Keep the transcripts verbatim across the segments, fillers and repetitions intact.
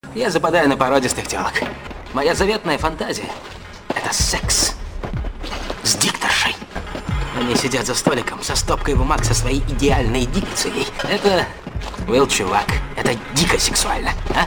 Я западаю на породистых телок. Моя заветная фантазия — это секс с дикторшей. Они сидят за столиком со стопкой бумаг со своей идеальной дикцией. Это, Уилл, чувак, это дико сексуально, а?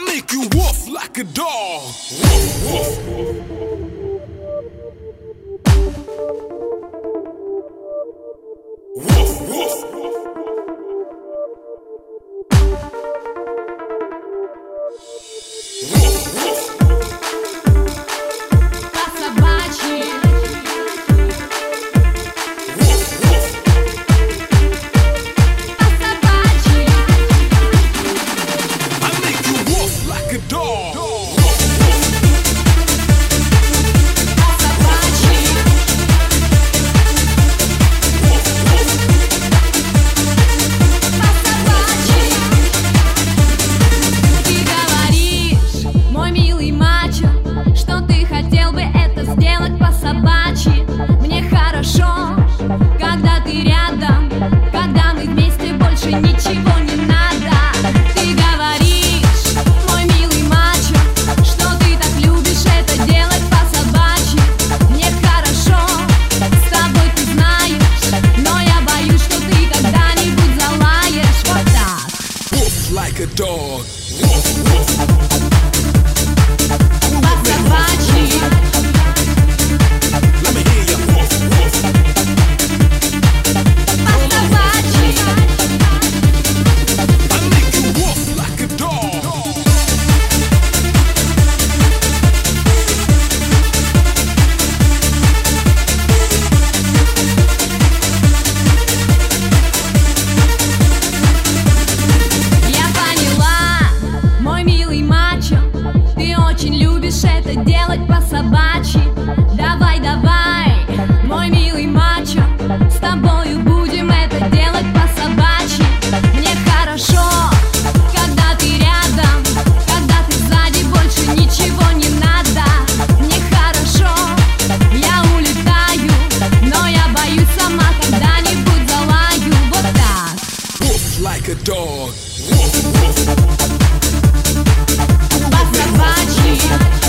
Когда ты рядом, когда мы вместе, больше ничего не надо. Ты говоришь, мой милый мачо, что ты так любишь это делать по-собачьи. Мне хорошо, с тобой ты знаешь, но я боюсь, что ты когда-нибудь залаешь вот так. Woof like a dog. По-собачьи. Это делать по-собачьи. Давай, давай, мой милый мачо, с тобою будем это делать по-собачьи. Мне хорошо, когда ты рядом, когда ты сзади, больше ничего не надо. Мне хорошо, я улетаю, но я боюсь сама, когда-нибудь залаю вот так. Woof like a dog. По-собачьи.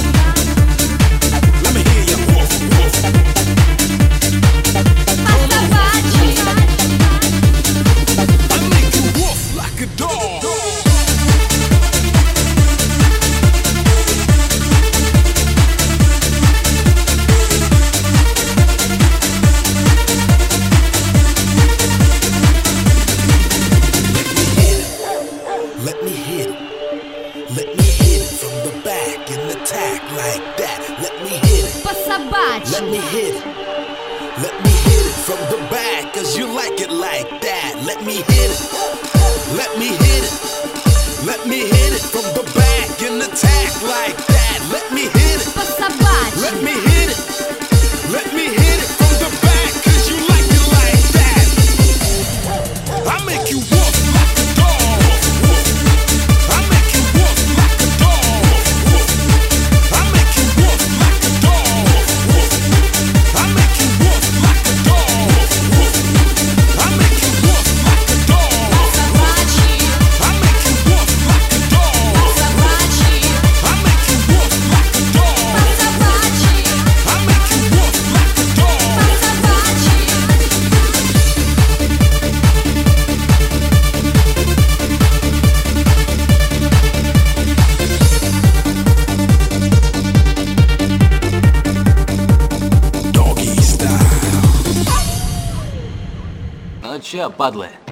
Let me hit it. Let me hit it from the back and attack like that. Let me hit it. По-собачьи. Let me hit it. Let me hit it from the back, cause you like it like that. Let me hit it. Let me hit it. Let me hit it from the back and attack like that. Let me hit it. По-собачьи. Let me hit it. Let me hit it from the back, cause you like it like that. I make you walk like a dog. I make you walk like a dog. I make you walk like a dog. I make you walk like a dog. I make you walk like a dog. По-собачьи. I make you walk like a dog. По-собачьи. I make you walk like a dog. По-собачьи. I make you walk like a dog. По-собачьи. Doggy style. Ну чё, падлы,